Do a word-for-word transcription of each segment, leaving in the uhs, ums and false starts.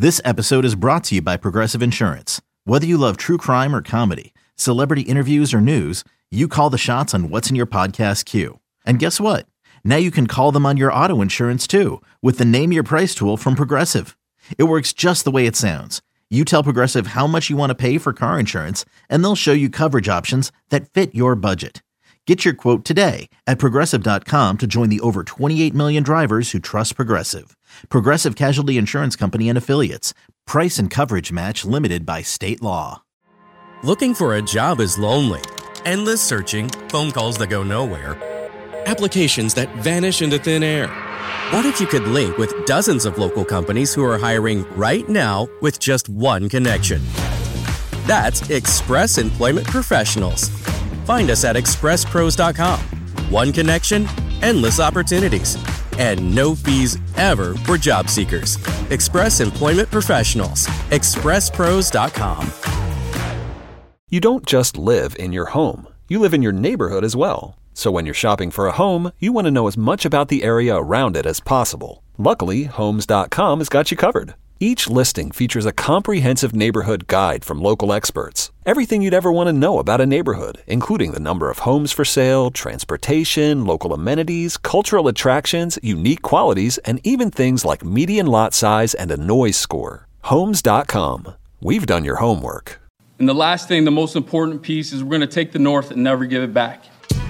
This episode is brought to you by Progressive Insurance. Whether you love true crime or comedy, celebrity interviews or news, you call the shots on what's in your podcast queue. And guess what? Now you can call them on your auto insurance too with the Name Your Price tool from Progressive. It works just the way it sounds. You tell Progressive how much you want to pay for car insurance, and they'll show you coverage options that fit your budget. Get your quote today at Progressive dot com to join the over twenty-eight million drivers who trust Progressive. Progressive Casualty Insurance Company and Affiliates. Price and coverage match limited by state law. Looking for a job is lonely. Endless searching, phone calls that go nowhere, applications that vanish into thin air. What if you could link with dozens of local companies who are hiring right now with just one connection? That's Express Employment Professionals. Find us at express pros dot com. One connection, endless opportunities, and no fees ever for job seekers. Express Employment Professionals. express pros dot com. You don't just live in your home. You live in your neighborhood as well. So when you're shopping for a home, you want to know as much about the area around it as possible. Luckily, homes dot com has got you covered. Each listing features a comprehensive neighborhood guide from local experts. Everything you'd ever want to know about a neighborhood, including the number of homes for sale, transportation, local amenities, cultural attractions, unique qualities, and even things like median lot size and a noise score. homes dot com. We've done your homework. And the last thing, the most important piece, is we're going to take the North and never give it back.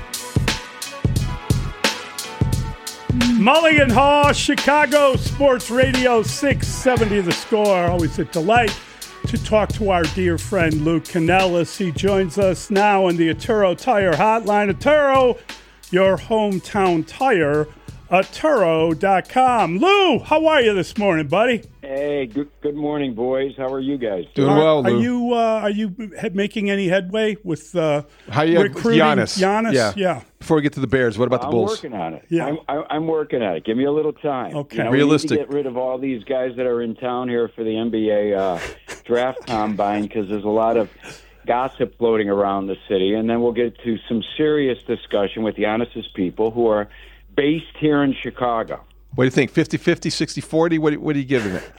Mulligan Hall, Chicago Sports Radio six seventy The Score. Always a delight to talk to our dear friend Lou Canellis. He joins us now on the Atturo Tire Hotline. Atturo, your hometown tire, Atturo dot com. Lou, how are you this morning, buddy? Hey, good, good morning, boys. How are you guys? Doing are, well, Lou. Are you uh, are you making any headway with uh, How you, recruiting Giannis? Giannis? Yeah. yeah. Before we get to the Bears, what about the I'm Bulls? working on it. Yeah. I'm, I, I'm working on it. Give me a little time. Okay. You know, Realistic. We need to get rid of all these guys that are in town here for the N B A uh, draft combine because there's a lot of gossip floating around the city. And then we'll get to some serious discussion with Giannis's people who are based here in Chicago. What do you think, fifty-fifty, sixty-forty? What, what are you giving it?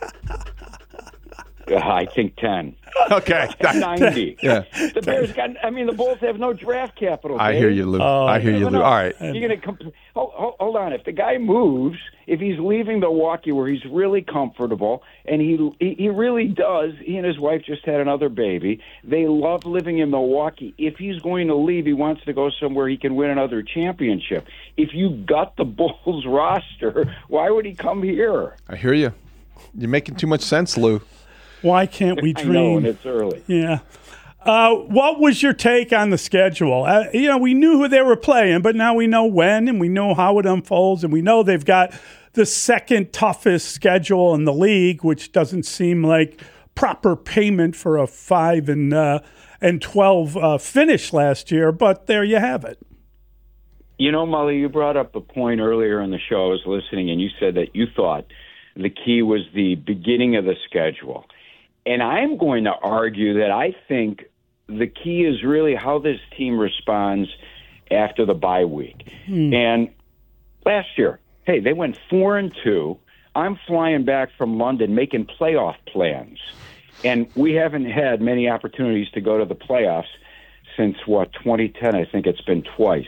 Uh, I think ten. Okay. ninety. Yeah. The Bears got, I mean, the Bulls have no draft capital. I Dave. hear you, Lou. Oh, I hear you, Lou. All right. You're going to compl- hold, hold, hold on. If the guy moves, if he's leaving Milwaukee where he's really comfortable, and he, he he really does, he and his wife just had another baby. They love living in Milwaukee. If he's going to leave, he wants to go somewhere he can win another championship. If you got the Bulls roster, why would he come here? I hear you. You're making too much sense, Lou. Why can't we I dream? know, and it's early. Yeah. Uh, what was your take on the schedule? Uh, you know, we knew who they were playing, but now we know when, and we know how it unfolds, and we know they've got the second toughest schedule in the league, which doesn't seem like proper payment for a five and uh, and twelve uh, finish last year. But there you have it. You know, Molly, you brought up a point earlier in the show. I was listening, and you said that you thought the key was the beginning of the schedule. And I'm going to argue that I think the key is really how this team responds after the bye week. Hmm. And last year, hey, they went four and two. I'm flying back from London making playoff plans. And we haven't had many opportunities to go to the playoffs since, what, twenty ten? I think it's been twice.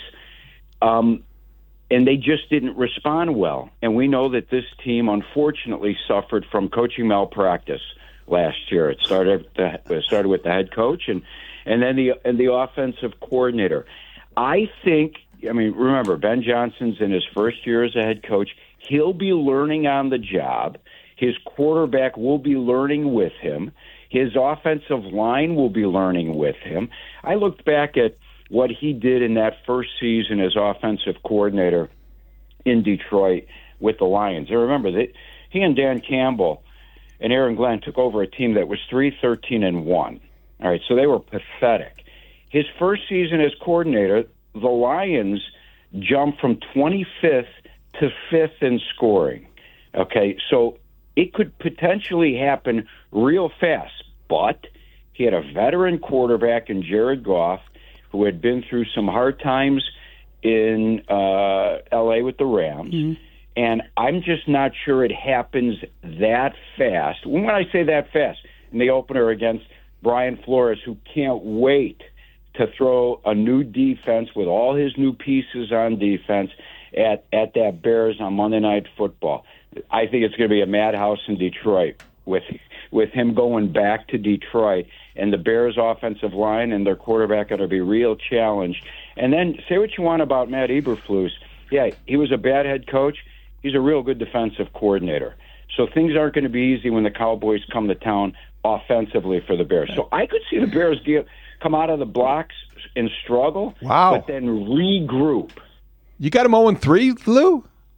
Um, and they just didn't respond well. And we know that this team, unfortunately, suffered from coaching malpractice last year. It started the, it started with the head coach and, and then the and the offensive coordinator. I think, I mean, remember, Ben Johnson's in his first year as a head coach. He'll be learning on the job. His quarterback will be learning with him. His offensive line will be learning with him. I looked back at what he did in that first season as offensive coordinator in Detroit with the Lions. And remember, that he and Dan Campbell and Aaron Glenn took over a team that was three thirteen and one. All right, so they were pathetic. His first season as coordinator, the Lions jumped from twenty-fifth to fifth in scoring. Okay, so it could potentially happen real fast, but he had a veteran quarterback in Jared Goff who had been through some hard times in uh, L A with the Rams. Mm-hmm. And I'm just not sure it happens that fast. When I say that fast, in the opener against Brian Flores, who can't wait to throw a new defense with all his new pieces on defense at, at that Bears on Monday Night Football. I think it's going to be a madhouse in Detroit with with him going back to Detroit, and the Bears' offensive line and their quarterback are going to be real challenged. And then say what you want about Matt Eberflus. Yeah, he was a bad head coach. He's a real good defensive coordinator. So things aren't going to be easy when the Cowboys come to town offensively for the Bears. So I could see the Bears get, come out of the blocks and struggle, wow. but then regroup. You got them oh and three, Lou?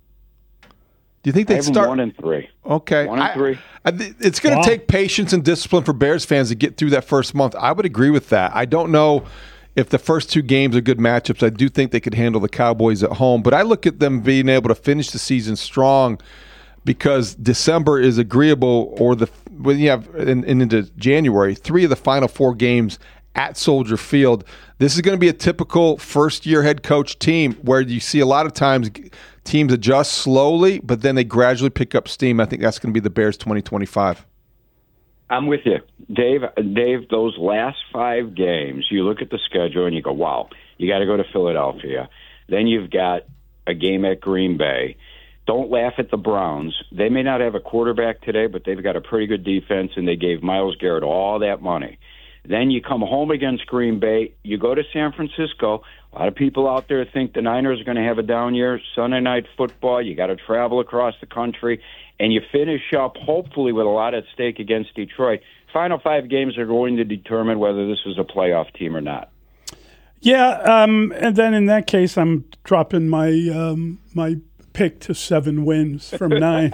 Do you think they'd start? one and three. Okay. One and three. I, I, it's going to wow. take patience and discipline for Bears fans to get through that first month. I would agree with that. I don't know if the first two games are good matchups. I do think they could handle the Cowboys at home. But I look at them being able to finish the season strong because December is agreeable, or the when you have in, in into January, three of the final four games at Soldier Field. This is going to be a typical first-year head coach team where you see a lot of times teams adjust slowly, but then they gradually pick up steam. I think that's going to be the Bears twenty twenty-five. I'm with you. Dave, Dave, those last five games, you look at the schedule and you go, wow, you got to go to Philadelphia. Then you've got a game at Green Bay. Don't laugh at the Browns. They may not have a quarterback today, but they've got a pretty good defense, and they gave Myles Garrett all that money. Then you come home against Green Bay. You go to San Francisco. A lot of people out there think the Niners are going to have a down year. Sunday Night Football. You got to travel across the country. And you finish up, hopefully, with a lot at stake against Detroit. Final five games are going to determine whether this is a playoff team or not. Yeah, um, and then in that case, I'm dropping my um, my pick to seven wins from nine.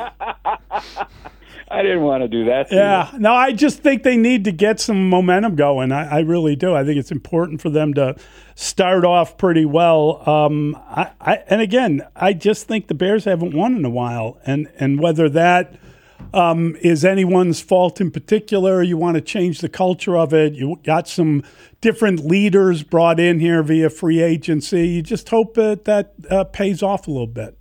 I didn't want to do that. Yeah, you. No, I just think they need to get some momentum going. I, I really do. I think it's important for them to start off pretty well. Um, I, I, and again, I just think the Bears haven't won in a while, and and whether that um, is anyone's fault in particular, you want to change the culture of it. You got some different leaders brought in here via free agency. You just hope that that uh, pays off a little bit.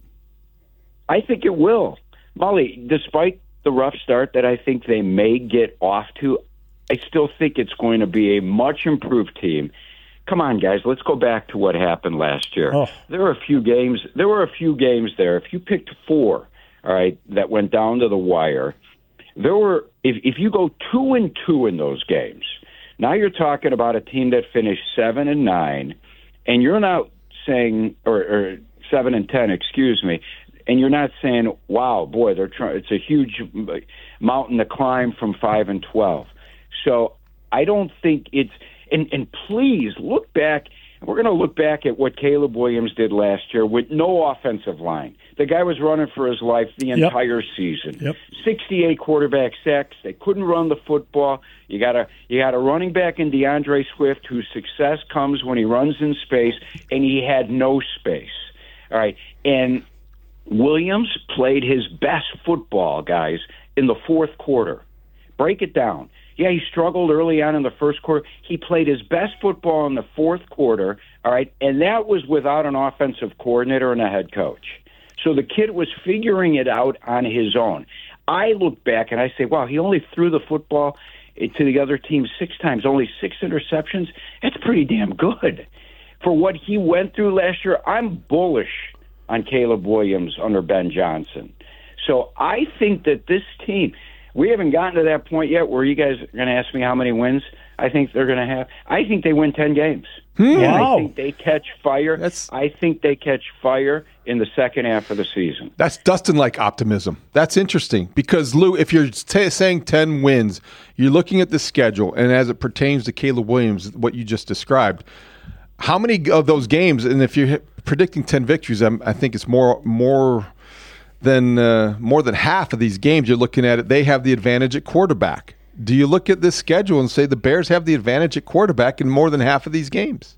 I think it will, Molly. Despite the rough start that I think they may get off to, I still think it's going to be a much improved team. Come on, guys, let's go back to what happened last year. Oh. There were a few games. There were a few games there. If you picked four, all right, that went down to the wire, there were. If if you go two and two in those games, now you're talking about a team that finished seven and nine, and you're not saying or, or seven and ten, excuse me. And you're not saying, wow, boy, they're trying. It's a huge mountain to climb from five and twelve. So I don't think it's. And, and please look back. We're going to look back at what Caleb Williams did last year with no offensive line. The guy was running for his life the entire yep. season. Yep. sixty-eight quarterback sacks. They couldn't run the football. You got a you got a running back in DeAndre Swift whose success comes when he runs in space, and he had no space. All right, and Williams played his best football, guys, in the fourth quarter. Break it down. Yeah, he struggled early on in the first quarter. He played his best football in the fourth quarter, all right, and that was without an offensive coordinator and a head coach. So the kid was figuring it out on his own. I look back and I say, wow, he only threw the football to the other team six times, only six interceptions. That's pretty damn good. For what he went through last year, I'm bullish on Caleb Williams under Ben Johnson. So I think that this team, we haven't gotten to that point yet where you guys are going to ask me how many wins I think they're going to have. I think they win ten games. Hmm. And Wow. I think they catch fire. That's... I think they catch fire in the second half of the season. That's Dustin-like optimism. That's interesting because, Lou, if you're t- saying ten wins, you're looking at the schedule, and as it pertains to Caleb Williams, what you just described, how many of those games, and if you're predicting ten victories, I'm, I think it's more more than uh, more than half of these games you're looking at it, they have the advantage at quarterback. Do you look at this schedule and say the Bears have the advantage at quarterback in more than half of these games?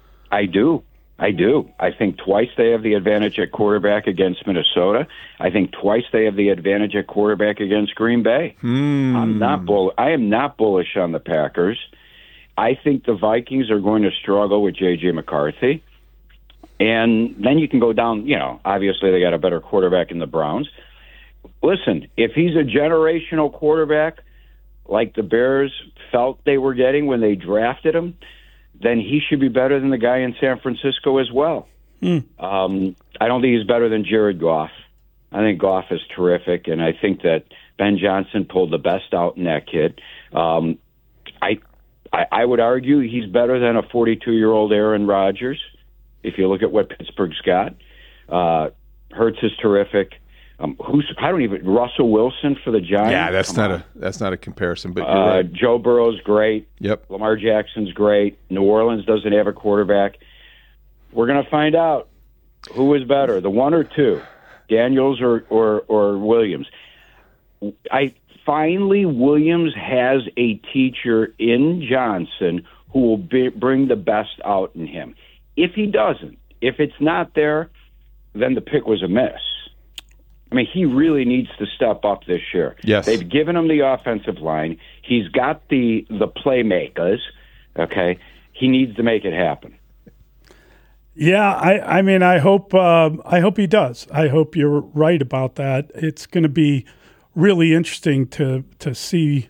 I do. I do. I think twice they have the advantage at quarterback against Minnesota. I think twice they have the advantage at quarterback against Green Bay. Hmm. I'm not bull- I am not bullish on the Packers. I think the Vikings are going to struggle with J J McCarthy. And then you can go down, you know, obviously they got a better quarterback in the Browns. Listen, if he's a generational quarterback like the Bears felt they were getting when they drafted him, then he should be better than the guy in San Francisco as well. Mm. Um, I don't think he's better than Jared Goff. I think Goff is terrific, and I think that Ben Johnson pulled the best out in that kid. Um, I, I I would argue he's better than a forty-two-year-old Aaron Rodgers. If you look at what Pittsburgh's got, uh, Hurts is terrific. Um, who's I don't even Russell Wilson for the Giants. Yeah, that's Come not on. a that's not a comparison. But you're uh, right. Joe Burrow's great. Yep. Lamar Jackson's great. New Orleans doesn't have a quarterback. We're going to find out who is better, the one or two, Daniels or or, or Williams. I finally Williams has a teacher in Johnson who will be, bring the best out in him. If he doesn't, if it's not there, then the pick was a miss. I mean, he really needs to step up this year. Yes. They've given him the offensive line. He's got the the playmakers, okay? He needs to make it happen. Yeah, I, I mean, I hope uh, I hope he does. I hope you're right about that. It's going to be really interesting to to see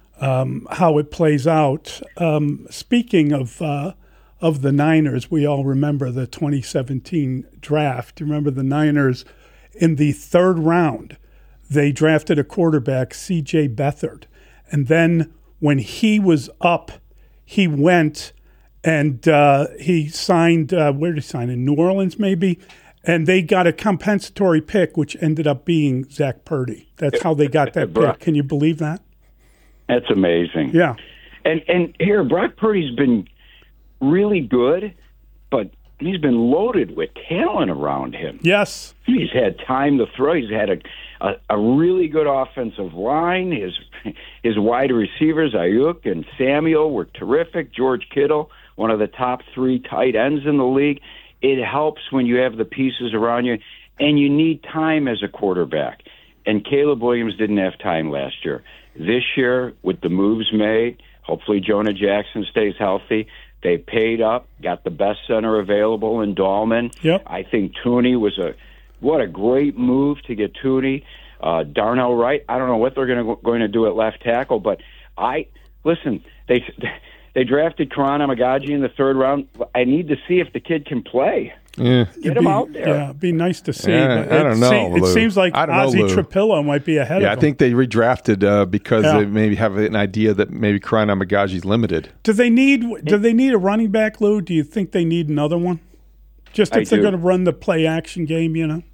um, how it plays out. Um, speaking of uh, of the Niners, we all remember the twenty seventeen draft. You remember the Niners in the third round? They drafted a quarterback, C J Beathard, and then when he was up, he went. And uh, he signed, uh, where did he sign? In New Orleans, maybe? And they got a compensatory pick, which ended up being Zach Purdy. That's how they got that pick. Can you believe that? That's amazing. Yeah. And and here, Brock Purdy's been really good, but he's been loaded with talent around him. Yes. He's had time to throw. He's had a a, a really good offensive line. His his wide receivers, Ayuk and Samuel, were terrific. George Kittle, one of the top three tight ends in the league. It helps when you have the pieces around you, and you need time as a quarterback. And Caleb Williams didn't have time last year. This year, with the moves made, hopefully Jonah Jackson stays healthy. They paid up, got the best center available in Dahlman. Yep. I think Tooney was a what a great move to get Tooney. Uh, Darnell Wright, I don't know what they're going to going to do at left tackle, but I listen. They they drafted Karan Amagaji in the third round. I need to see if the kid can play. Yeah. Get him be, out there. Yeah, it'd be nice to see. Yeah, but I don't it know, se- it Lou. seems like I don't know, Ozzie Lou. Trapillo might be ahead Yeah, of I him. think they redrafted uh, because Yeah. they maybe have an idea that maybe Karan Amagaji's limited. Do they need Do they need a running back, Lou? Do you think they need another one? Just if I they're do. going to run the play action game, you know.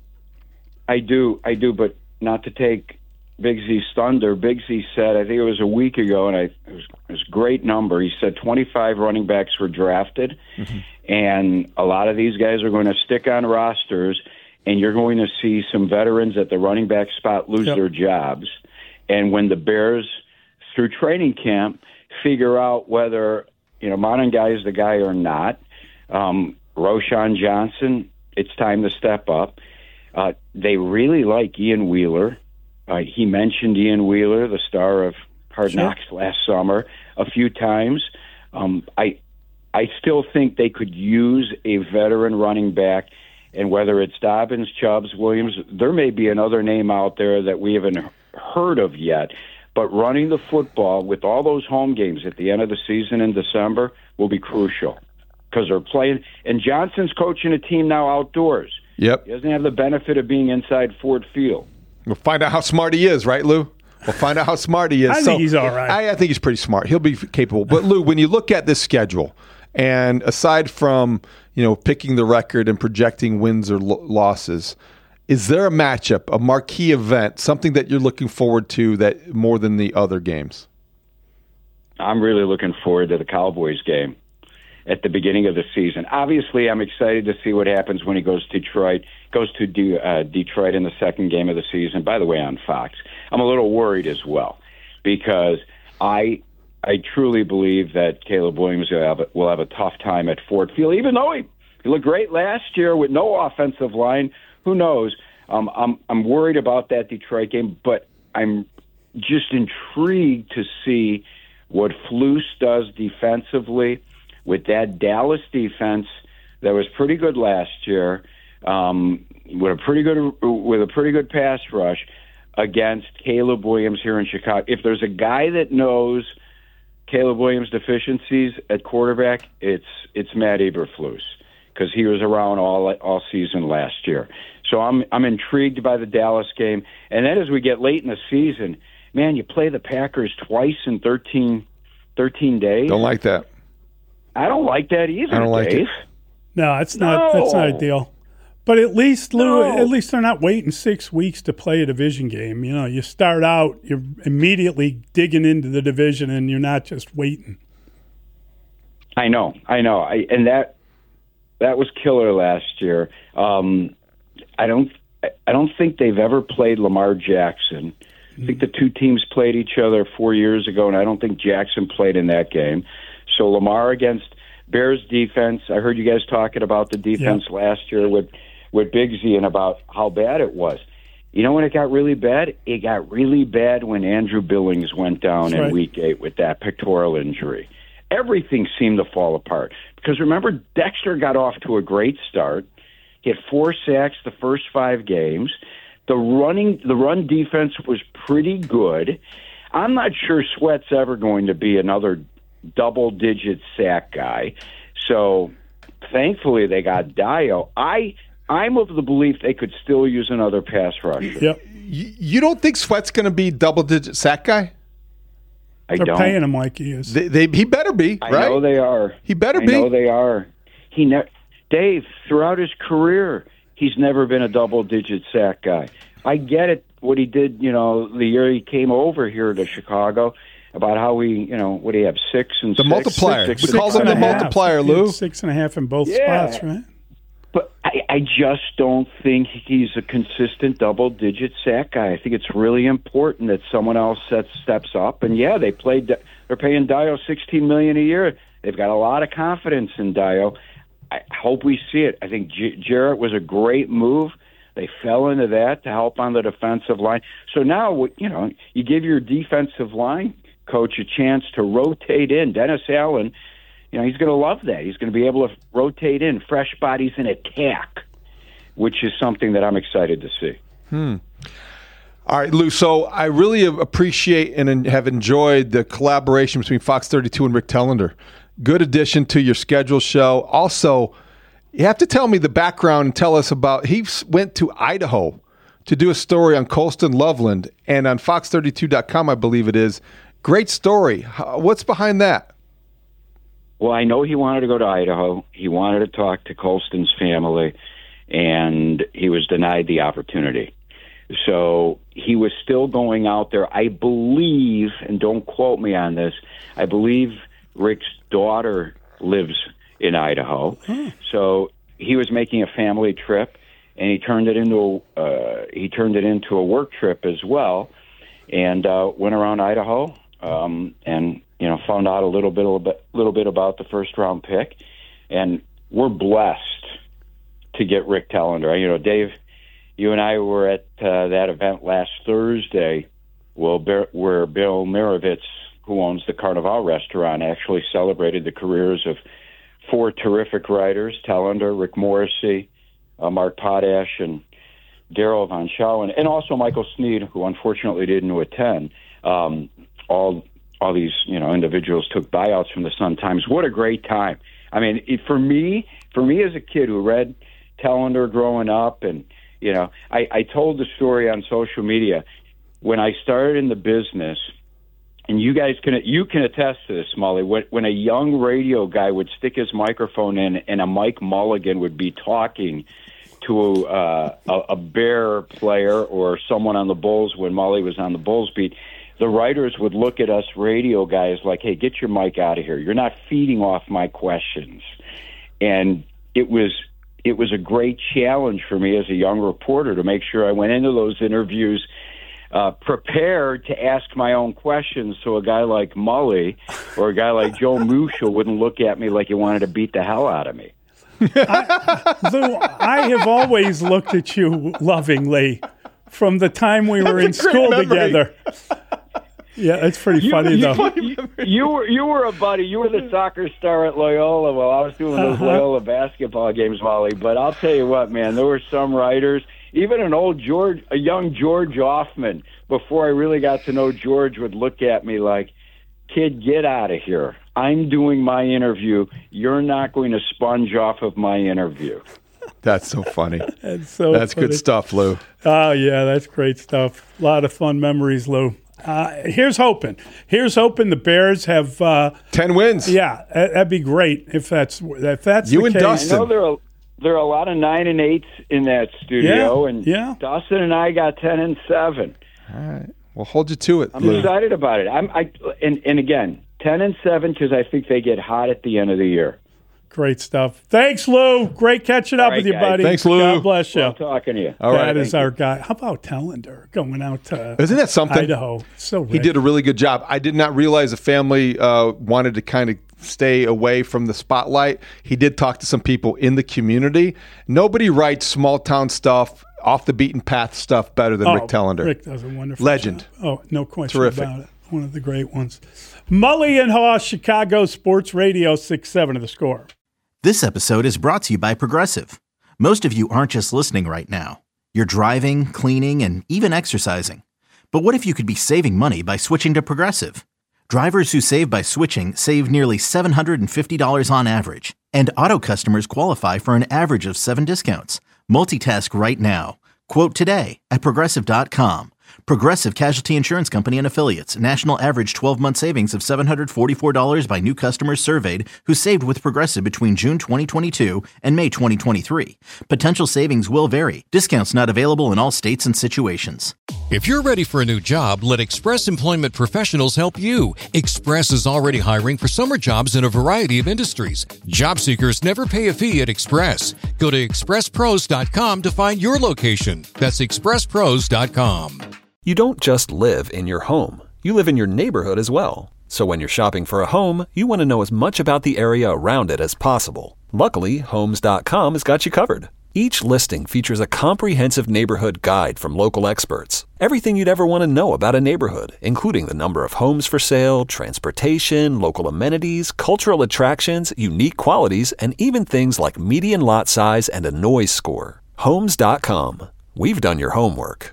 I do, I do, but not to take Big Z's thunder. Big Z said, I think it was a week ago, and I, it, was, it was a great number. He said twenty-five running backs were drafted, mm-hmm. and a lot of these guys are going to stick on rosters, and you're going to see some veterans at the running back spot lose Yep. their jobs. And when the Bears, through training camp, figure out whether, you know, Monangai is the guy or not, um, Roshan Johnson, it's time to step up. Uh, they really like Ian Wheeler. Uh, he mentioned Ian Wheeler, the star of Hard Sure. Knocks last summer, a few times. Um, I I still think they could use a veteran running back, and whether it's Dobbins, Chubbs, Williams, there may be another name out there that we haven't heard of yet. But running the football with all those home games at the end of the season in December will be crucial because they're playing. And Johnson's coaching a team now outdoors. Yep. He doesn't have the benefit of being inside Ford Field. We'll find out how smart he is, right, Lou? We'll find out how smart he is. I think he's all right. I, I think he's pretty smart. He'll be capable. But Lou, when you look at this schedule, and aside from you know picking the record and projecting wins or lo- losses, is there a matchup, a marquee event, something that you're looking forward to that more than the other games? I'm really looking forward to the Cowboys game at the beginning of the season. Obviously, I'm excited to see what happens when he goes to Detroit, goes to De- uh, Detroit in the second game of the season, by the way, on Fox. I'm a little worried as well because I I truly believe that Caleb Williams will have, a, will have a tough time at Ford Field, even though he, he looked great last year with no offensive line. Who knows? Um, I'm I'm worried about that Detroit game, but I'm just intrigued to see what Flus does defensively with that Dallas defense that was pretty good last year, um, with a pretty good with a pretty good pass rush against Caleb Williams here in Chicago. If there's a guy that knows Caleb Williams' deficiencies at quarterback, it's it's Matt Eberflus, because he was around all all season last year. So I'm I'm intrigued by the Dallas game. And then as we get late in the season, man, you play the Packers twice in thirteen, thirteen days. Don't like that. I don't like that either, I don't like Dave. it. No, it's not. No. That's not ideal. But at least, Lou, No. at least they're not waiting six weeks to play a division game. You know, you start out, you're immediately digging into the division, and you're not just waiting. I know, I know, I, and that that was killer last year. Um, I don't, I don't think they've ever played Lamar Jackson. I think the two teams played each other four years ago, and I don't think Jackson played in that game. So Lamar against Bears defense. I heard you guys talking about the defense yeah. last year with. with Bigsy and about how bad it was. You know when it got really bad? It got really bad when Andrew Billings went down That's in right. week eight with that pectoral injury. Everything seemed to fall apart. Because remember, Dexter got off to a great start. He had four sacks the first five games. The running, the run defense was pretty good. I'm not sure Sweat's ever going to be another double-digit sack guy. So thankfully they got Dio. I... I'm of the belief they could still use another pass rusher. Yep. You, you don't think Sweat's going to be double-digit sack guy? I They're don't. paying him like he is. They, they, he better be, I right? know they are. He better I be. I know they are. He ne- Dave, throughout his career, he's never been a double-digit sack guy. I get it, what he did, you know, the year he came over here to Chicago, about how he, you know, what do you have, six and the six? multiplier. Six, we six call him and the a half. multiplier, He had Lou. Six and a half in both Yeah. spots, right? But I, I just don't think he's a consistent double-digit sack guy. I think it's really important that someone else sets steps up. And yeah, they played. They're paying Dio sixteen million dollars a year. They've got a lot of confidence in Dio. I hope we see it. I think J- Jarrett was a great move. They fell into that to help on the defensive line. So now, you know, you give your defensive line coach a chance to rotate in. Dennis Allen, you know, he's going to love that. He's going to be able to rotate in fresh bodies and attack, which is something that I'm excited to see. Hmm. All right, Lou, so I really appreciate and have enjoyed the collaboration between Fox thirty-two and Rick Tellender. Good addition to your schedule show. Also, you have to tell me the background and tell us about, he went to Idaho to do a story on Colston Loveland, and on fox thirty-two dot com, I believe it is. Great story. What's behind that? Well, I know he wanted to go to Idaho. He wanted to talk to Colston's family, and he was denied the opportunity. So he was still going out there. I believe, and don't quote me on this, I believe Rick's daughter lives in Idaho. Hmm. So he was making a family trip, and he turned it into uh, he turned it into a work trip as well, and uh, went around Idaho um, and you know found out a little bit a little bit little bit about the first round pick, and we're blessed to get Rick Tellender. You know, Dave, you and I were at uh, that event last Thursday, well, where Bill Mirovitz, who owns the Carnival restaurant, actually celebrated the careers of four terrific writers, Tellender, Rick Morrissey, uh, Mark Potash, and Darryl Von Schoen, and also Michael Sneed, who unfortunately didn't attend. Um, all all these you know individuals took buyouts from the Sun-Times. What a great time! I mean, it, for me, for me as a kid who read Tellender growing up, and you know, I, I told the story on social media when I started in the business. And you guys can you can attest to this, Molly. When, when a young radio guy would stick his microphone in, and a Mike Mulligan would be talking to uh, a, a Bear player or someone on the Bulls when Molly was on the Bulls beat, the writers would look at us radio guys like, "Hey, get your mic out of here! You're not feeding off my questions." And it was it was a great challenge for me as a young reporter to make sure I went into those interviews Uh, prepared to ask my own questions, so a guy like Mully or a guy like Joe Musha wouldn't look at me like he wanted to beat the hell out of me. I, Lou, I have always looked at you lovingly from the time we were in school memory. together. Yeah, it's pretty You, funny, you, though. you, you were you were a buddy. You were the soccer star at Loyola while I was doing those Uh-huh. Loyola basketball games, Wally. But I'll tell you what, man, there were some writers, even an old George, a young George Offman, before I really got to know George, would look at me like, kid, get out of here. I'm doing my interview. You're not going to sponge off of my interview. That's so funny. That's so That's funny. good stuff, Lou. Oh, yeah, that's great stuff. A lot of fun memories, Lou. Uh, here's hoping. Here's hoping the Bears have uh, ten wins. Yeah, that'd be great if that's if that's You the and case. Dustin. I know there are there are a lot of nine and eights in that studio, Yeah, and yeah. Dustin and I got ten and seven. All right. We'll hold you to it, I'm Lou. excited about it. I'm I and and again ten and seven because I think they get hot at the end of the year. Great stuff. Thanks, Lou. Great catching up All right, with you, guys. buddy. Thanks, Lou. God bless you. Well, talking to you. All right. That is Thank our guy. How about Tellender going out to Isn't that something? Idaho? So He rich. did a really good job. I did not realize the family uh, wanted to kind of stay away from the spotlight. He did talk to some people in the community. Nobody writes small town stuff, off the beaten path stuff better than Oh, Rick Tellender. Rick does a wonderful Legend. job. Oh, no question Terrific. about it. One of the great ones. Mully and Haw, Chicago Sports Radio, six seven of the Score. This episode is brought to you by Progressive. Most of you aren't just listening right now. You're driving, cleaning, and even exercising. But what if you could be saving money by switching to Progressive? Drivers who save by switching save nearly seven hundred fifty dollars on average. And auto customers qualify for an average of seven discounts. Multitask right now. Quote today at Progressive dot com. Progressive Casualty Insurance Company and Affiliates. National average twelve-month savings of seven hundred forty-four dollars by new customers surveyed who saved with Progressive between June twenty twenty-two and May twenty twenty-three. Potential savings will vary. Discounts not available in all states and situations. If you're ready for a new job, let Express Employment Professionals help you. Express is already hiring for summer jobs in a variety of industries. Job seekers never pay a fee at Express. Go to express pros dot com to find your location. That's express pros dot com. You don't just live in your home. You live in your neighborhood as well. So when you're shopping for a home, you want to know as much about the area around it as possible. Luckily, homes dot com has got you covered. Each listing features a comprehensive neighborhood guide from local experts. Everything you'd ever want to know about a neighborhood, including the number of homes for sale, transportation, local amenities, cultural attractions, unique qualities, and even things like median lot size and a noise score. homes dot com. We've done your homework.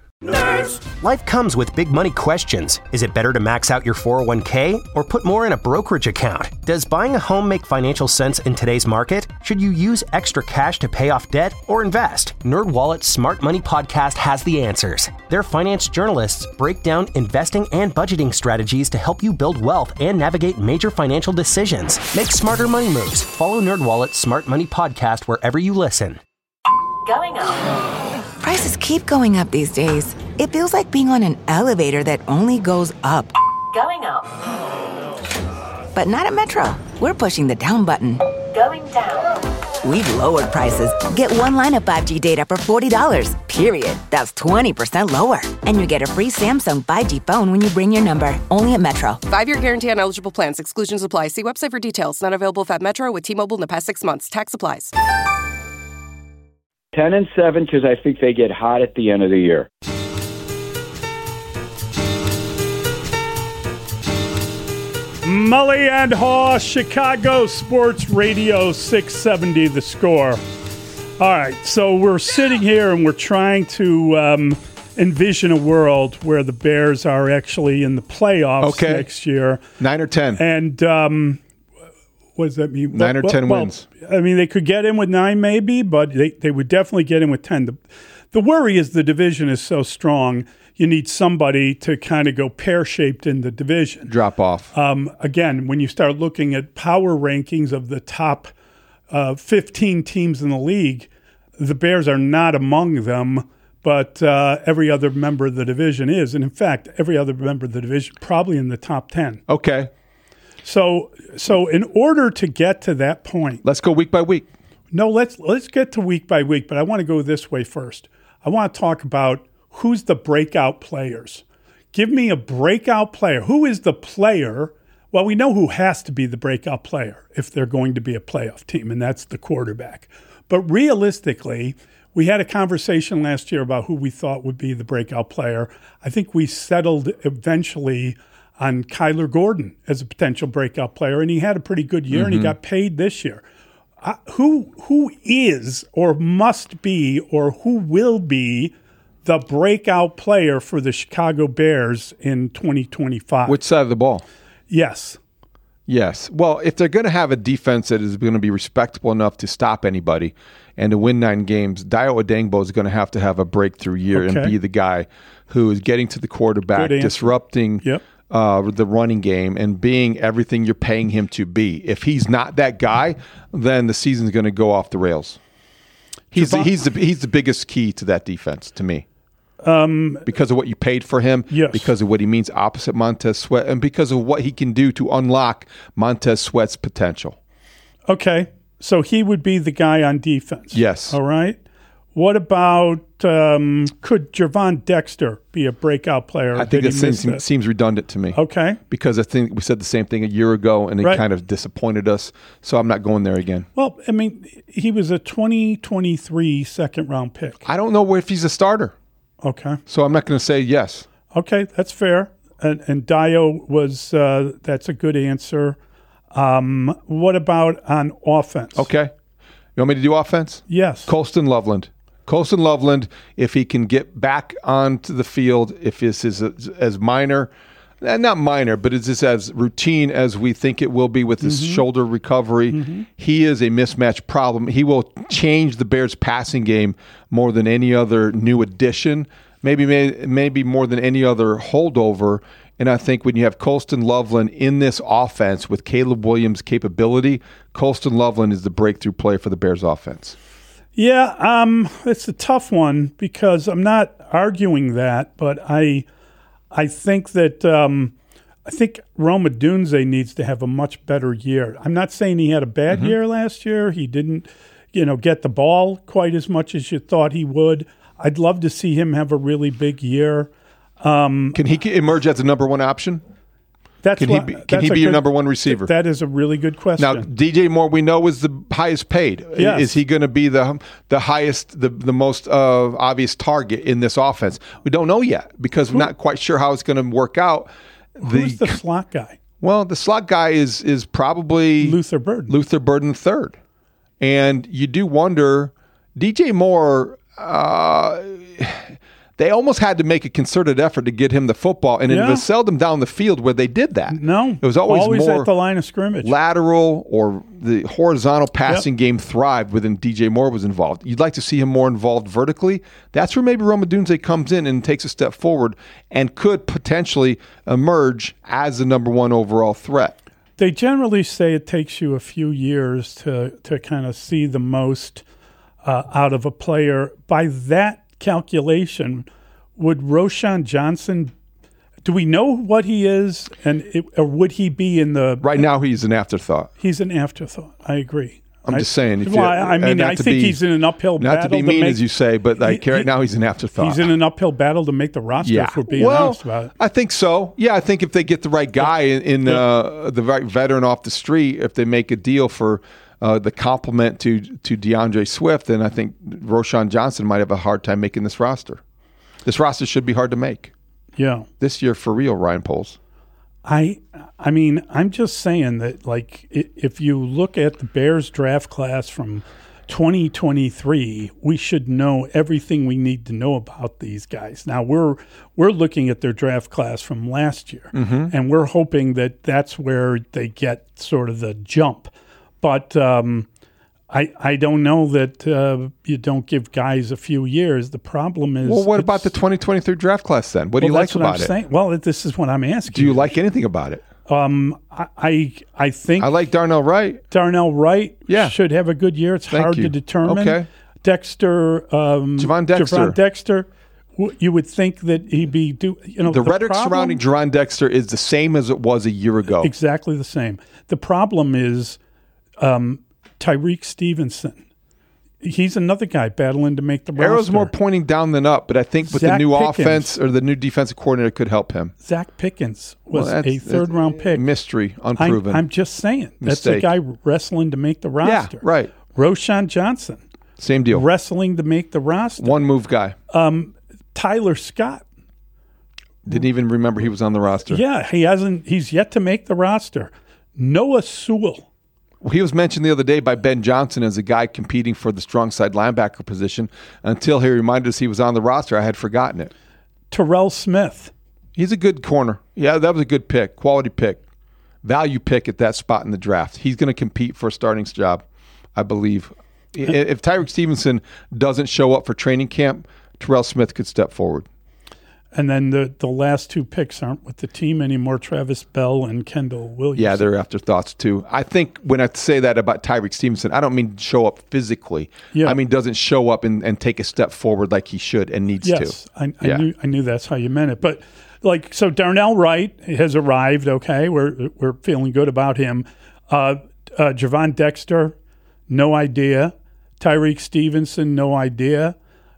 Life comes with big money questions. Is it better to max out your four oh one k or put more in a brokerage account? Does buying a home make financial sense in today's market? Should you use extra cash to pay off debt or invest? NerdWallet's Smart Money Podcast has the answers. Their finance journalists break down investing and budgeting strategies to help you build wealth and navigate major financial decisions. Make smarter money moves. Follow NerdWallet's Smart Money Podcast wherever you listen. Going up. Prices keep going up these days. It feels like being on an elevator that only goes up. Going up. But not at Metro. We're pushing the down button. Going down. We've lowered prices. Get one line of five G data for forty dollars, period. That's twenty percent lower. And you get a free Samsung five G phone when you bring your number. Only at Metro. Five-year guarantee on eligible plans. Exclusions apply. See website for details. Not available if at Metro with T-Mobile in the past six months. Tax applies. Ten and seven because I think they get hot at the end of the year. Mully and Haw, Chicago Sports Radio, six seventy The Score. All right, so we're sitting here and we're trying to um, envision a world where the Bears are actually in the playoffs Okay. next year. Nine or ten. And um, what does that mean? Nine or Well, ten well, wins. I mean, they could get in with nine maybe, but they, they would definitely get in with ten. The, the worry is the division is so strong, you need somebody to kind of go pear-shaped in the division. Drop off. Um, again, when you start looking at power rankings of the top uh, fifteen teams in the league, the Bears are not among them, but uh, every other member of the division is. And in fact, every other member of the division probably in the top ten. Okay. So, so in order to get to that point, Let's go week by week. no, let's let's get to week by week. But I want to go this way first. I want to talk about who's the breakout players. Give me a breakout player. Who is the player? Well, we know who has to be the breakout player if they're going to be a playoff team, and that's the quarterback. But realistically, we had a conversation last year about who we thought would be the breakout player. I think we settled eventually on Kyler Gordon as a potential breakout player, and he had a pretty good year, mm-hmm. and he got paid this year. Uh, who who is or must be or who will be the breakout player for the Chicago Bears in twenty twenty-five? Which side of the ball? Yes. Yes. Well, if they're going to have a defense that is going to be respectable enough to stop anybody and to win nine games, Dayo Odeyingbo is going to have to have a breakthrough year Okay. and be the guy who is getting to the quarterback, disrupting Yep. uh, the running game, and being everything you're paying him to be. If he's not that guy, then the season's going to go off the rails. He's the, he's the he's the biggest key to that defense to me. Um, because of what you paid for him, yes. because of what he means opposite Montez Sweat, and because of what he can do to unlock Montez Sweat's potential. Okay, so he would be the guy on defense. Yes. All right. What about, um, could Gervon Dexter be a breakout player? I think Did that he seems, miss that? seems redundant to me. Okay. Because I think we said the same thing a year ago, and it Right. kind of disappointed us, so I'm not going there again. Well, I mean, he was a twenty twenty-three second-round pick. I don't know if he's a starter. Okay. So I'm not going to say yes. Okay, that's fair. And, and Dayo was, uh, that's a good answer. Um, what about on offense? Okay. You want me to do offense? Yes. Colston Loveland. Colston Loveland, if he can get back onto the field, if this is as, as minor, eh, not minor, but it's just as routine as we think it will be with his Mm-hmm. shoulder recovery, mm-hmm. he is a mismatch problem. He will change the Bears' passing game more than any other new addition, maybe maybe more than any other holdover. And I think when you have Colston Loveland in this offense with Caleb Williams' capability, Colston Loveland is the breakthrough player for the Bears' offense. Yeah, um, it's a tough one because I'm not arguing that, but I I think that um, I think Rome Odunze needs to have a much better year. I'm not saying he had a bad Mm-hmm. year last year. He didn't, you know, get the ball quite as much as you thought he would. I'd love to see him have a really big year. Um, Can he emerge as a number one option? That's Can what, he be, can that's he a be your good- number one receiver? That is a really good question. Now, D J Moore, we know, is the highest paid. Yes. Is he going to be the the highest, the the most uh, obvious target in this offense? We don't know yet because we're not quite sure how it's going to work out. Who's the slot guy? Well, the slot guy is is probably Luther Burden. Luther Burden third, and you do wonder, D J Moore. Uh, They almost had to make a concerted effort to get him the football, and Yeah. it was seldom down the field where they did that. No, It was always, always more at the line of scrimmage. lateral, or the horizontal passing game thrived when D J Moore was involved. You'd like to see him more involved vertically. That's where maybe Rome Odunze comes in and takes a step forward and could potentially emerge as the number one overall threat. They generally say it takes you a few years to, to kind of see the most uh, out of a player. By that calculation, would Roschon Johnson, do we know what he is, and it, or would he be in the... Right now, he's an afterthought. He's an afterthought. I agree. I'm I, just saying. If well, you, I mean, not I to think be- he's in an uphill Not battle. to be mean, make, as you say, but like he- right he- now, he's an afterthought. He's in an uphill battle to make the roster, Yeah. if we're being well, honest about it. I think so. Yeah, I think if they get the right guy in, in uh, the right veteran off the street, if they make a deal for uh, the complement to to DeAndre Swift, then I think Roschon Johnson might have a hard time making this roster. This roster should be hard to make. Yeah. This year, for real, Ryan Poles. I I mean, I'm just saying that, like, i- if you look at the Bears draft class from twenty twenty-three, we should know everything we need to know about these guys. Now, we're we're looking at their draft class from last year, Mm-hmm. and we're hoping that that's where they get sort of the jump. But um, I I don't know that uh, you don't give guys a few years. The problem is... Well, what it's- about the twenty twenty-three draft class then? What do well, you like that's what about I'm it? saying. Well, this is what I'm asking. Do you like anything about it? Um, I, I I think I like Darnell Wright. Darnell Wright Yeah. should have a good year. It's Thank hard you. to determine. Okay. Dexter, um, Javon Dexter. Javon Dexter. w- You would think that he'd be do you know The, the rhetoric problem- surrounding Jerron Dexter is the same as it was a year ago. exactly the same. The problem is um, Tyreek Stevenson. He's another guy battling to make the roster. Arrow's more pointing down than up, but I think with the Zach new Pickens. offense or the new defensive coordinator could help him. Zach Pickens was Well, a that's- third round pick. Mystery, I'm, unproven. I'm just saying that's a Mistake. guy wrestling to make the roster. Yeah, right. Roschon Johnson Same deal. wrestling to make the roster. One move guy. Um, Tyler Scott. Didn't even remember he was on the roster. Yeah, he hasn't. He's yet to make the roster. Noah Sewell. He was mentioned the other day by Ben Johnson as a guy competing for the strong side linebacker position. Until he reminded us he was on the roster, I had forgotten it. Terrell Smith. He's a good corner. Yeah, that was a good pick, quality pick, value pick at that spot in the draft. He's going to compete for a starting job, I believe. If Tyreek Stevenson doesn't show up for training camp, Terrell Smith could step forward. And then the, the last two picks aren't with the team anymore, Travis Bell and Kendall Williams. Yeah, they're afterthoughts too. I think when I say that about Tyreek Stevenson, I don't mean show up physically. Yeah. I mean doesn't show up and, and take a step forward like he should and needs yes, to. Yes, I, I, yeah. knew, I knew that's how you meant it. But, like, so Darnell Wright has arrived, okay? We're, we're feeling good about him. Uh, uh, Javon Dexter, no idea. Tyreek Stevenson, no idea.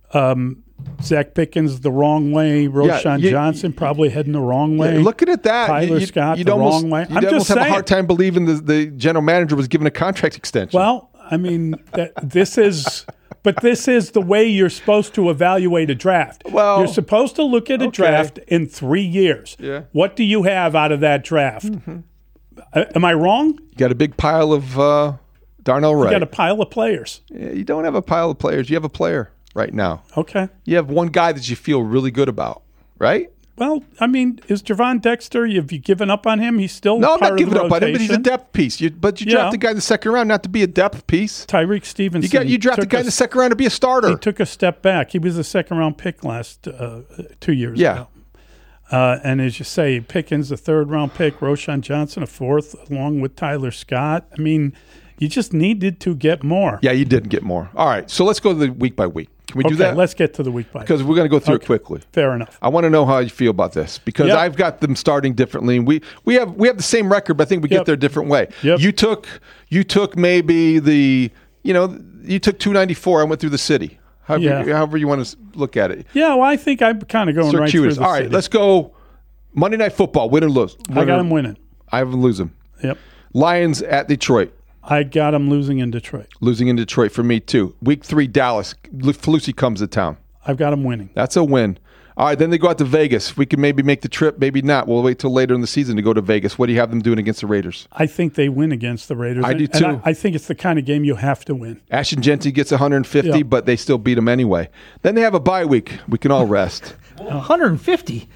Um Zach Pickens the wrong way. Roshan yeah, you, Johnson probably heading the wrong way. Yeah, looking at that, Tyler you, Scott you'd the almost, wrong way. You'd I'm almost just have saying. a hard time believing the, the general manager was given a contract extension. Well, I mean, that, this is, but this is the way you're supposed to evaluate a draft. Well, you're supposed to look at a okay. draft in three years. Yeah. What do you have out of that draft? Mm-hmm. Uh, am I wrong? You got a big pile of uh, Darnell Wright. You got a pile of players. Yeah, you don't have a pile of players. You have a player right now. Okay. You have one guy that you feel really good about, right? Well, I mean, is Javon Dexter, have you given up on him? He's still no, I'm part not giving of the up on him, but he's a depth piece. You, but you yeah. draft the guy in the second round not to be a depth piece. Tyreek Stevenson. You got you draft the guy a, in the second round to be a starter. He took a step back. He was a second round pick last uh, two years yeah. ago. Uh, and as you say, Pickens, a third round pick, Roshan Johnson, a fourth, along with Tyler Scott. I mean, you just needed to get more. Yeah, you didn't get more. All right, so let's go to the week by week. Can we okay, do that? Let's get to the week by because we're going to go through okay. it quickly. Fair enough. I want to know how you feel about this because yep. I've got them starting differently. We we have we have the same record, but I think we yep. get there a different way. Yep. You took you took maybe the you know you took two ninety-four. I went through the city. However, yeah. you, however you want to look at it. Yeah, well, I think I'm kind of going Circuitous. right through the All right, city. let's go. Monday Night Football, win or lose. Win I got or, them winning. I have them losing. Yep. Lions at Detroit. I got them losing in Detroit. Losing in Detroit for me too. Week three, Dallas. Felucci comes to town. I've got them winning. That's a win. All right, then they go out to Vegas. We can maybe make the trip, maybe not. We'll wait till later in the season to go to Vegas. What do you have them doing against the Raiders? I think they win against the Raiders. I do and too. I, I think it's the kind of game you have to win. Ashton Genty gets one hundred fifty, yeah. but they still beat them anyway. Then they have a bye week. We can all rest. one hundred fifty?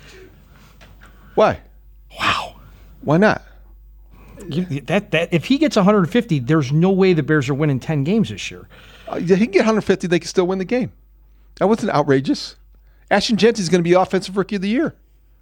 Why? Wow. Why not? You, that that if he gets one hundred fifty, there's no way the Bears are winning ten games this year. Uh, he can get one hundred fifty. They can still win the game. That wasn't outrageous. Ashton Genty is going to be Offensive Rookie of the Year.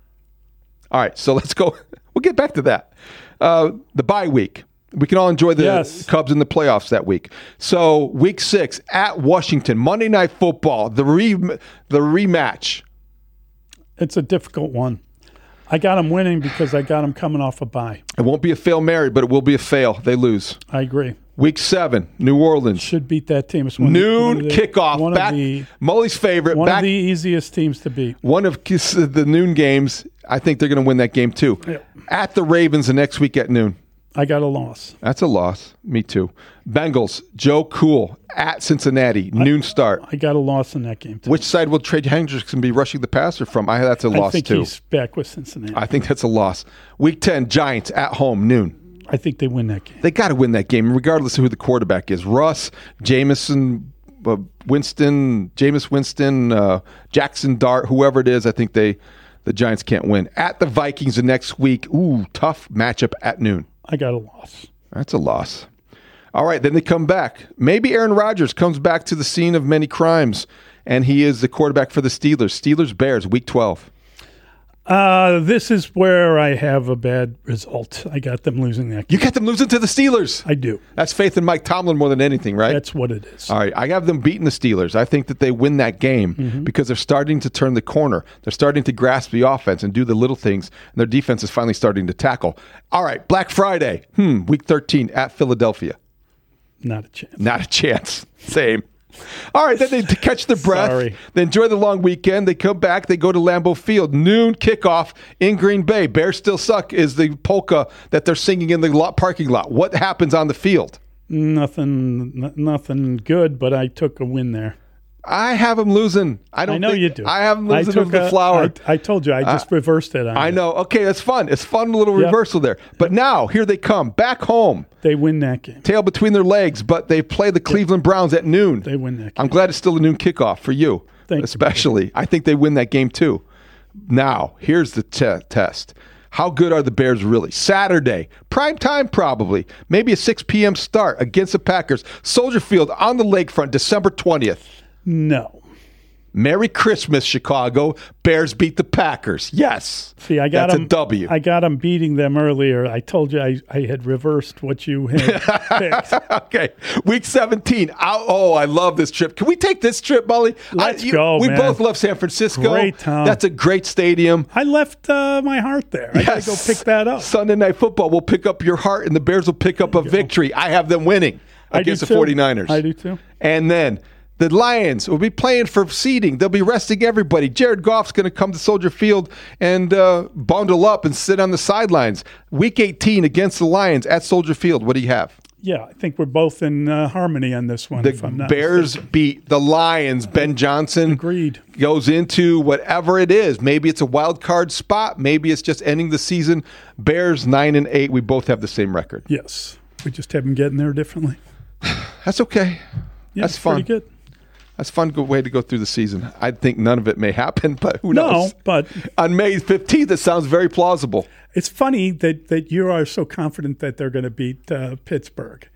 All right, so let's go. We'll get back to that. Uh, the bye week. We can all enjoy the yes. Cubs in the playoffs that week. So week six at Washington, Monday Night Football, the re the rematch. It's a difficult one. I got them winning because I got them coming off a bye. It won't be a fail Mary, but it will be a fail. They lose. I agree. Week seven, New Orleans. Should beat that team. It's one Noon of the, kickoff. One back, of the, Mully's favorite. One back, of the easiest teams to beat. One of the noon games. I think they're going to win that game too. Yep. At the Ravens the next week at noon. I got a loss. That's a loss. Me too. Bengals, Joe Cool at Cincinnati, I, noon start. I got a loss in that game too. Which side will Trey Hendrickson be rushing the passer from? I that's a loss I think too. He's back with Cincinnati. I think that's a loss. Week ten, Giants at home, noon. I think they win that game. They got to win that game, regardless of who the quarterback is. Russ, Jameson, uh, Winston, Jameis Winston, uh, Jackson Dart, whoever it is. I think they, the Giants can't win. At the Vikings the next week. Ooh, tough matchup at noon. I got a loss. That's a loss. All right, then they come back. Maybe Aaron Rodgers comes back to the scene of many crimes, and he is the quarterback for the Steelers. Steelers-Bears, week twelve. Uh, this is where I have a bad result. I got them losing that game. You got them losing to the Steelers. I do. That's faith in Mike Tomlin more than anything, right? That's what it is. All right, I have them beating the Steelers. I think that they win that game mm-hmm. because they're starting to turn the corner. They're starting to grasp the offense and do the little things, and their defense is finally starting to tackle. All right, Black Friday, hmm, week thirteen at Philadelphia. Not a chance. Not a chance. Same. All right, then they catch their breath. Sorry. They enjoy the long weekend. They come back. They go to Lambeau Field. Noon kickoff in Green Bay. Bears still suck is the polka that they're singing in the lot, parking lot. What happens on the field? Nothing, n- nothing good, but I took a win there. I have them losing. I don't I know think, you do. I have them losing I to the a, Flower. I, I told you. I just uh, reversed it. On I you. know. Okay, that's fun. It's fun little yep. reversal there. But now, here they come. Back home. They win that game. Tail between their legs, but they play the Cleveland Browns at noon. They win that game. I'm glad it's still a noon kickoff for you, Thank especially. You. I think they win that game too. Now, here's the te- test. How good are the Bears really? Saturday, prime time probably. Maybe a six p.m. start against the Packers. Soldier Field on the lakefront, December twentieth. No. Merry Christmas, Chicago. Bears beat the Packers. Yes. See, I got That's them, a W. I got them beating them earlier. I told you I, I had reversed what you had picked. Okay. Week seventeen. Oh, I love this trip. Can we take this trip, Molly? Let's I, you, go, We man. both love San Francisco. Great town. That's a great stadium. I left uh, my heart there. I yes. got to go pick that up. Sunday Night Football will pick up your heart, and the Bears will pick up a victory. I have them winning against the too. 49ers. I do too. And then the Lions will be playing for seeding. They'll be resting everybody. Jared Goff's going to come to Soldier Field and uh, bundle up and sit on the sidelines. Week eighteen against the Lions at Soldier Field. What do you have? Yeah, I think we're both in uh, harmony on this one. The if I'm not Bears mistaken. beat the Lions. Ben Johnson Agreed. goes into whatever it is. Maybe it's a wild card spot. Maybe it's just ending the season. Bears nine and eight. We both have the same record. Yes, we just have them getting there differently. That's okay. Yeah, That's fun. Pretty good. That's a fun good way to go through the season. I think none of it may happen, but who no, knows? but on May fifteenth, it sounds very plausible. It's funny that, that you are so confident that they're going to beat uh, Pittsburgh.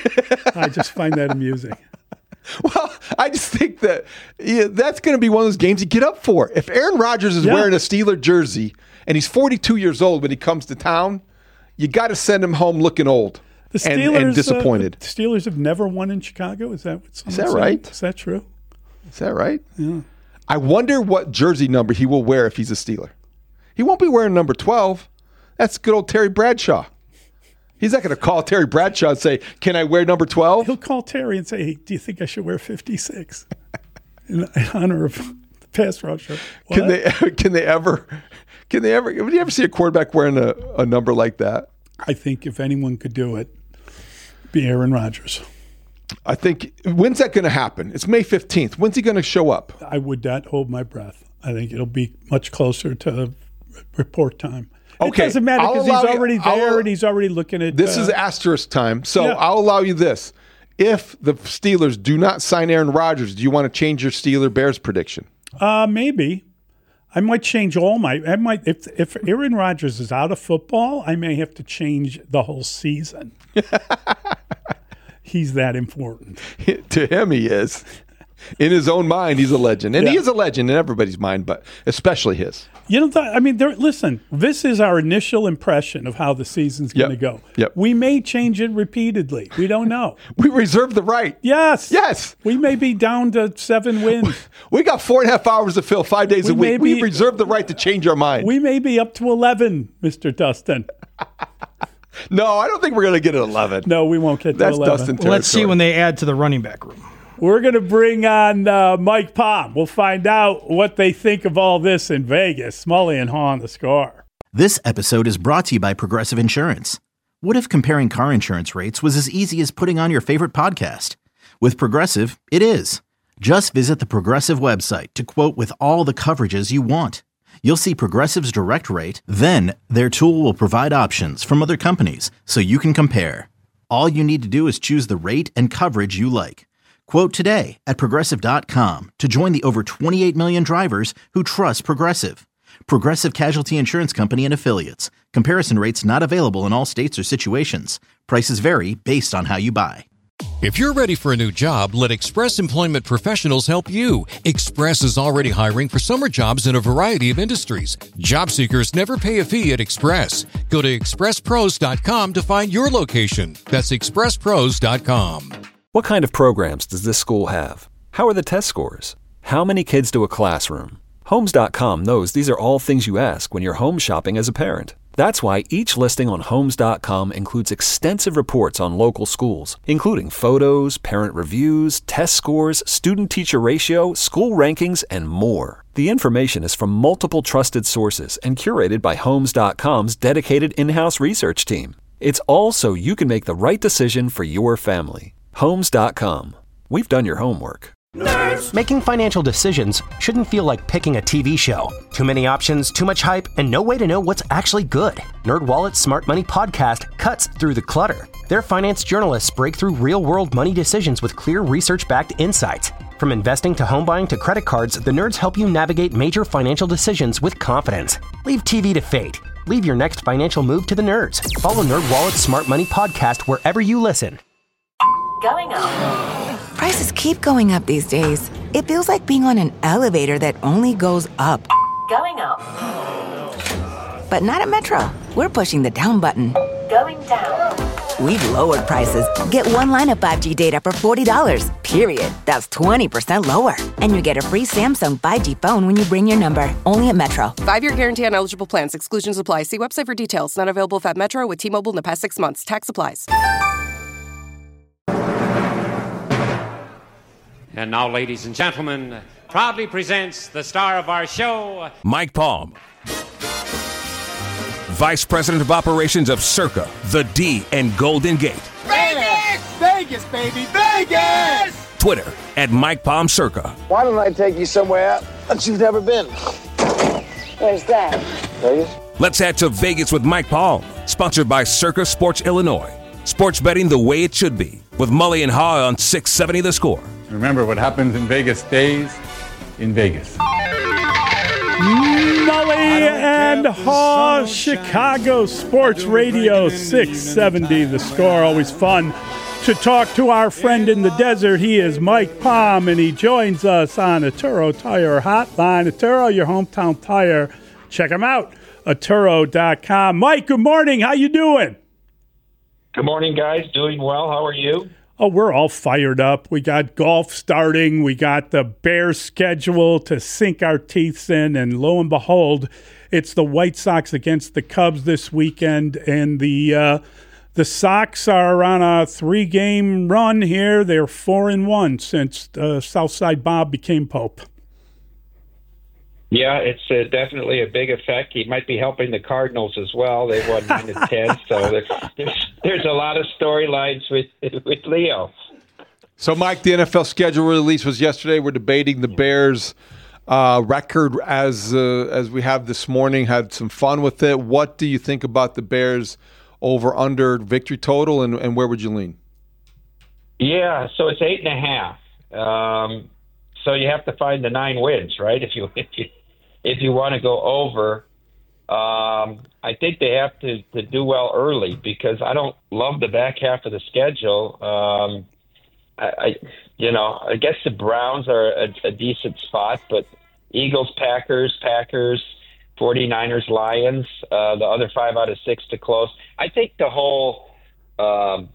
I just find that amusing. Well, I just think that yeah, that's going to be one of those games you get up for. If Aaron Rodgers is yeah. wearing a Steeler jersey and he's forty-two years old when he comes to town, you got to send him home looking old the Steelers, and, and disappointed. Uh, the Steelers have never won in Chicago. Is that what Is that right? Is that true? Is that right? Yeah. I wonder what jersey number he will wear if he's a Steeler. He won't be wearing number twelve. That's good old Terry Bradshaw. He's not going to call Terry Bradshaw and say, "Can I wear number twelve?" He'll call Terry and say, "Hey, do you think I should wear fifty-six in, in honor of the pass rusher?" What? Can they? Can they ever? Can they ever? Would you ever see a quarterback wearing a, a number like that? I think if anyone could do it, it'd be Aaron Rodgers. I think, when's that going to happen? It's May fifteenth. When's he going to show up? I would not hold my breath. I think it'll be much closer to report time. Okay. It doesn't matter because he's already you, there and he's already looking at... This uh, is asterisk time, so yeah. I'll allow you this. If the Steelers do not sign Aaron Rodgers, do you want to change your Steeler-Bears prediction? Uh, maybe. I might change all my... I might if if Aaron Rodgers is out of football, I may have to change the whole season. He's that important. To him, he is. In his own mind, he's a legend. And yeah. he is a legend in everybody's mind, but especially his. You know, I mean, listen, this is our initial impression of how the season's going to yep. go. Yep. We may change it repeatedly. We don't know. We reserve the right. Yes. Yes. We may be down to seven wins. We got four and a half hours to fill five days we a week. Be, we reserve the right to change our mind. We may be up to eleven, Mister Dustin. No, I don't think we're going to get at eleven. No, we won't get to That's eleven. Dustin territory. Well, let's see when they add to the running back room. We're going to bring on uh, Mike Palm. We'll find out what they think of all this in Vegas. Smully and Haw on the Score. This episode is brought to you by Progressive Insurance. What if comparing car insurance rates was as easy as putting on your favorite podcast? With Progressive, it is. Just visit the Progressive website to quote with all the coverages you want. You'll see Progressive's direct rate, then their tool will provide options from other companies so you can compare. All you need to do is choose the rate and coverage you like. Quote today at Progressive dot com to join the over twenty-eight million drivers who trust Progressive. Progressive Casualty Insurance Company and Affiliates. Comparison rates not available in all states or situations. Prices vary based on how you buy. If you're ready for a new job, let Express Employment Professionals help you. Express is already hiring for summer jobs in a variety of industries. Job seekers never pay a fee at Express. Go to express pros dot com to find your location. That's express pros dot com. What kind of programs does this school have? How are the test scores? How many kids do a classroom? Homes dot com knows these are all things you ask when you're home shopping as a parent. That's why each listing on Homes dot com includes extensive reports on local schools, including photos, parent reviews, test scores, student-teacher ratio, school rankings, and more. The information is from multiple trusted sources and curated by Homes dot com's dedicated in-house research team. It's all so you can make the right decision for your family. Homes dot com. We've done your homework. Nerds. Making financial decisions shouldn't feel like picking a T V show. Too many options, too much hype, and no way to know what's actually good. NerdWallet's Smart Money Podcast cuts through the clutter. Their finance journalists break through real-world money decisions with clear research-backed insights. From investing to home buying to credit cards, the nerds help you navigate major financial decisions with confidence. Leave T V to fate. Leave your next financial move to the nerds. Follow NerdWallet's Smart Money Podcast wherever you listen. Going up. Prices keep going up these days. It feels like being on an elevator that only goes up. Going up. But not at Metro. We're pushing the down button. Going down. We've lowered prices. Get one line of five G data for forty dollars, period. That's twenty percent lower. And you get a free Samsung five G phone when you bring your number. Only at Metro. Five-year guarantee on eligible plans. Exclusions apply. See website for details. Not available at Metro with T-Mobile in the past six months. Tax applies. And now, ladies and gentlemen, proudly presents the star of our show, Mike Palm, Vice President of Operations of Circa, The D, and Golden Gate. Vegas! Vegas, baby, Vegas! Twitter, at Mike Palm Circa. Why don't I take you somewhere that you've never been? Where's that? Vegas? Let's head to Vegas with Mike Palm, sponsored by Circa Sports Illinois. Sports betting the way it should be, with Mully and Haw on six seventy The Score. Remember, what happens in Vegas stays in Vegas. Mully and Haw, Chicago Sports Radio, six seventy The Score. Always fun to talk to our friend in the desert. He is Mike Palm, and he joins us on Atturo Tire Hotline. Atturo, your hometown tire. Check him out, Atturo dot com. Mike, good morning. How you doing? Good morning, guys. Doing well. How are you? Oh, we're all fired up. We got golf starting. We got the Bears schedule to sink our teeth in. And lo and behold, it's the White Sox against the Cubs this weekend. And the uh, the Sox are on a three-game run here. They're four and one since uh, Southside Bob became Pope. Yeah, it's uh, definitely a big effect. He might be helping the Cardinals as well. They won nine to ten, so there's, there's there's a lot of storylines with with Leo. So, Mike, the N F L schedule release was yesterday. We're debating the Bears' uh, record as uh, as we have this morning. Had some fun with it. What do you think about the Bears over under victory total, and, and where would you lean? Yeah, so it's eight and a half. Um, so you have to find the nine wins, right? If you if you if you want to go over. Um, I think they have to, to do well early because I don't love the back half of the schedule. Um, I, I, you know, I guess the Browns are a, a decent spot, but Eagles, Packers, Packers, 49ers, Lions, uh, the other five out of six to close. I think the whole um,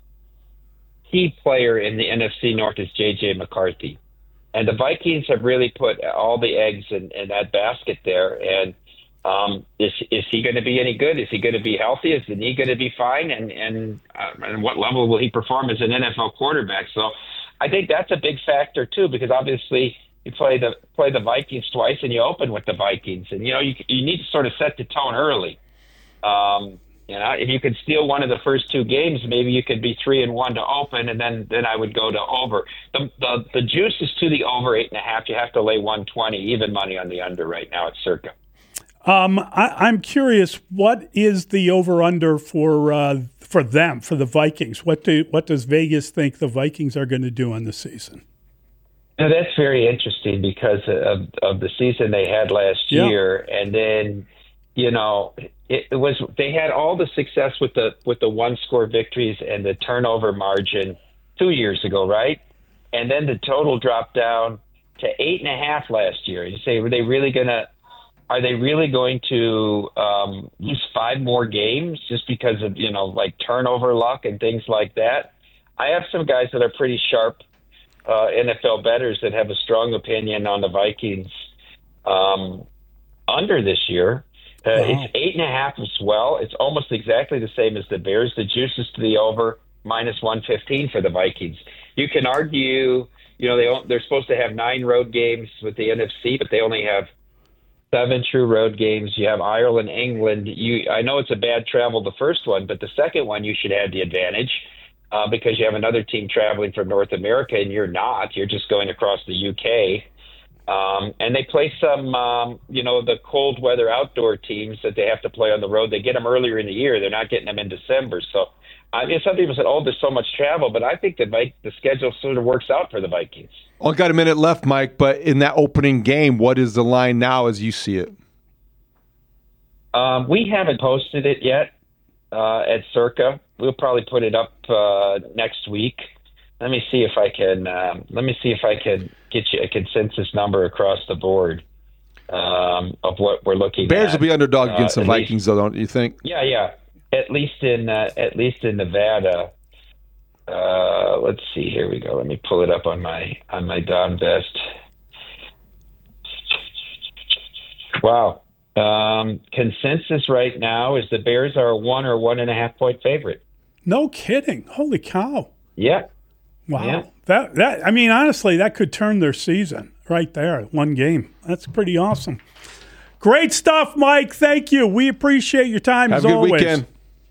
key player in the N F C North is J J McCarthy. And the Vikings have really put all the eggs in, in that basket there. And um, is is he going to be any good? Is he going to be healthy? Is the knee going to be fine? And and uh, and what level will he perform as an N F L quarterback? So I think that's a big factor too, because obviously you play the play the Vikings twice and you open with the Vikings, and you know you you need to sort of set the tone early. Um, you know, if you could steal one of the first two games, maybe you could be three and one to open, and then, then I would go to over. The, the the juice is to the over eight and a half. You have to lay one twenty, even money on the under right now at Circa. Um, I, I'm curious, what is the over under for uh, for them, for the Vikings? What do what does Vegas think the Vikings are going to do on the season? Now, that's very interesting because of, of the season they had last Yeah. year, and then you know. It, it was they had all the success with the with the one score victories and the turnover margin two years ago, right? And then the total dropped down to eight and a half last year. You say, were they really gonna? Are they really going to um, lose five more games just because of you know like turnover luck and things like that? I have some guys that are pretty sharp uh, N F L bettors that have a strong opinion on the Vikings um, under this year. Uh, wow. It's eight and a half as well. It's almost exactly the same as the Bears. The juice is to the over, minus one fifteen for the Vikings. You can argue, you know, they they're supposed to have nine road games with the N F C, but they only have seven true road games. You have Ireland, England. You, I know it's a bad travel, the first one, but the second one you should have the advantage. uh, because you have another team traveling from North America and you're not. You're just going across the U K. Um, and they play some, um, you know, the cold weather outdoor teams that they have to play on the road. They get them earlier in the year. They're not getting them in December. So I mean, some people said, oh, there's so much travel. But I think that the, the schedule sort of works out for the Vikings. Well, got a minute left, Mike. But in that opening game, what is the line now as you see it? Um, we haven't posted it yet uh, at Circa. We'll probably put it up uh, next week. Let me see if I can. Um, let me see if I can get you a consensus number across the board um, of what we're looking Bears at. will be underdog against uh, the Vikings, least, though, don't you think? Yeah, yeah. At least in uh, at least in Nevada. Uh, let's see. Here we go. Let me pull it up on my on my Don Best. Wow. Um, consensus right now is the Bears are a one or one and a half point favorite. No kidding. Holy cow. Yeah. Wow. Yeah. That that I mean, honestly, that could turn their season right there. One game. That's pretty awesome. Great stuff, Mike. Thank you. We appreciate your time Have as a good always. weekend.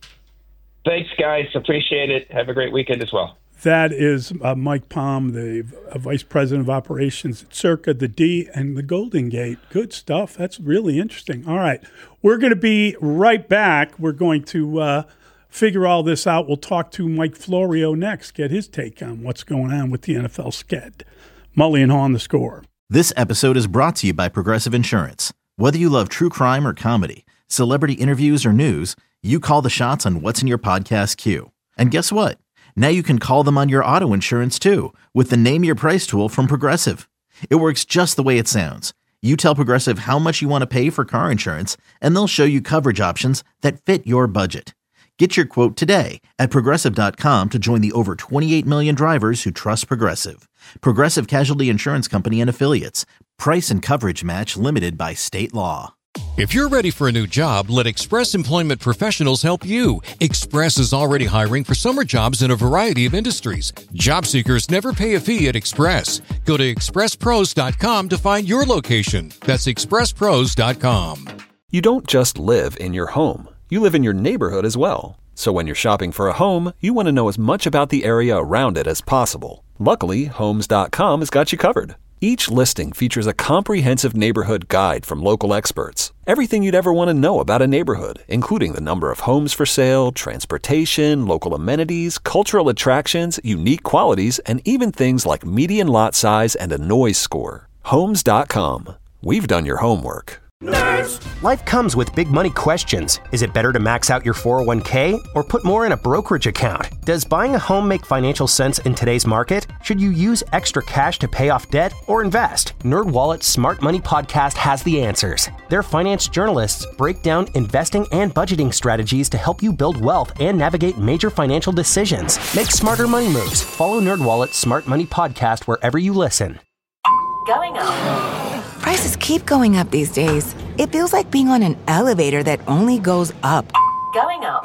Thanks, guys. Appreciate it. Have a great weekend as well. That is uh, Mike Palm, the uh, Vice President of Operations at Circa, the D, and the Golden Gate. Good stuff. That's really interesting. All right. We're going to be right back. We're going to uh, figure all this out. We'll talk to Mike Florio next, get his take on what's going on with the N F L Sked. Mully and Haw on The Score. This episode is brought to you by Progressive Insurance. Whether you love true crime or comedy, celebrity interviews or news, you call the shots on what's in your podcast queue. And guess what? Now you can call them on your auto insurance too with the Name Your Price tool from Progressive. It works just the way it sounds. You tell Progressive how much you want to pay for car insurance, and they'll show you coverage options that fit your budget. Get your quote today at Progressive dot com to join the over twenty-eight million drivers who trust Progressive. Progressive Casualty Insurance Company and Affiliates. Price and coverage match limited by state law. If you're ready for a new job, let Express Employment Professionals help you. Express is already hiring for summer jobs in a variety of industries. Job seekers never pay a fee at Express. Go to express pros dot com to find your location. That's express pros dot com. You don't just live in your home. You live in your neighborhood as well. So when you're shopping for a home, you want to know as much about the area around it as possible. Luckily, homes dot com has got you covered. Each listing features a comprehensive neighborhood guide from local experts. Everything you'd ever want to know about a neighborhood, including the number of homes for sale, transportation, local amenities, cultural attractions, unique qualities, and even things like median lot size and a noise score. homes dot com. We've done your homework. Nerds. Life comes with big money questions. Is it better to max out your four oh one k or put more in a brokerage account? Does buying a home make financial sense in today's market? Should you use extra cash to pay off debt or invest? NerdWallet's Smart Money Podcast has the answers. Their finance journalists break down investing and budgeting strategies to help you build wealth and navigate major financial decisions. Make smarter money moves. Follow NerdWallet's Smart Money Podcast wherever you listen. Going up. Prices keep going up these days. It feels like being on an elevator that only goes up. Going up.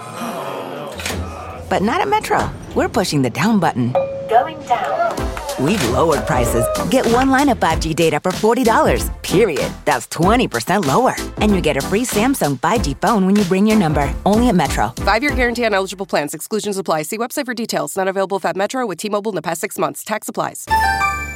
But not at Metro. We're pushing the down button. Going down. We've lowered prices. Get one line of five G data for forty dollars, period. That's twenty percent lower. And you get a free Samsung five G phone when you bring your number. Only at Metro. Five-year guarantee on eligible plans. Exclusions apply. See website for details. Not available if at Metro with T-Mobile in the past six months. Tax applies.